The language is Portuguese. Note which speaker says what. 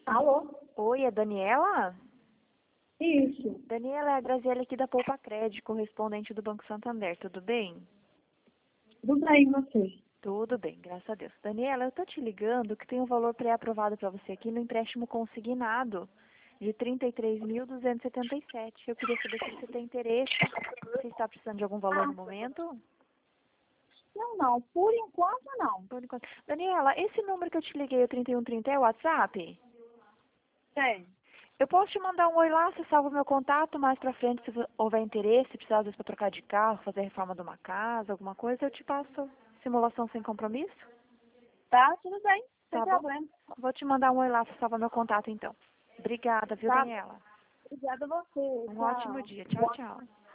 Speaker 1: Alô?
Speaker 2: Oi, é Daniela?
Speaker 1: Isso.
Speaker 2: Daniela, é a Graziela aqui da Poupa Crédito, correspondente do Banco Santander, tudo bem?
Speaker 1: Tudo bem, e você?
Speaker 2: Tudo bem, graças a Deus. Daniela, eu tô te ligando que tem um valor pré-aprovado para você aqui no empréstimo consignado de 33.277. Eu queria saber se você tem interesse, se está precisando de algum valor no momento.
Speaker 1: Não. Por enquanto, não.
Speaker 2: Por enquanto. Daniela, esse número que eu te liguei, o 3130, é o WhatsApp?
Speaker 1: Tem.
Speaker 2: Eu posso te mandar um oi lá, você salva o meu contato, mais pra frente, se houver interesse, se precisar às vezes pra trocar de carro, fazer reforma de uma casa, alguma coisa, eu te passo simulação sem compromisso.
Speaker 1: Tá, tudo bem. Sem
Speaker 2: Tá bom?
Speaker 1: problema.
Speaker 2: Vou te mandar um oi lá, você salva meu contato então. Obrigada, viu,
Speaker 1: Tá.
Speaker 2: Daniela?
Speaker 1: Obrigada a você.
Speaker 2: Um ótimo
Speaker 1: Tchau.
Speaker 2: dia. Tchau, tchau.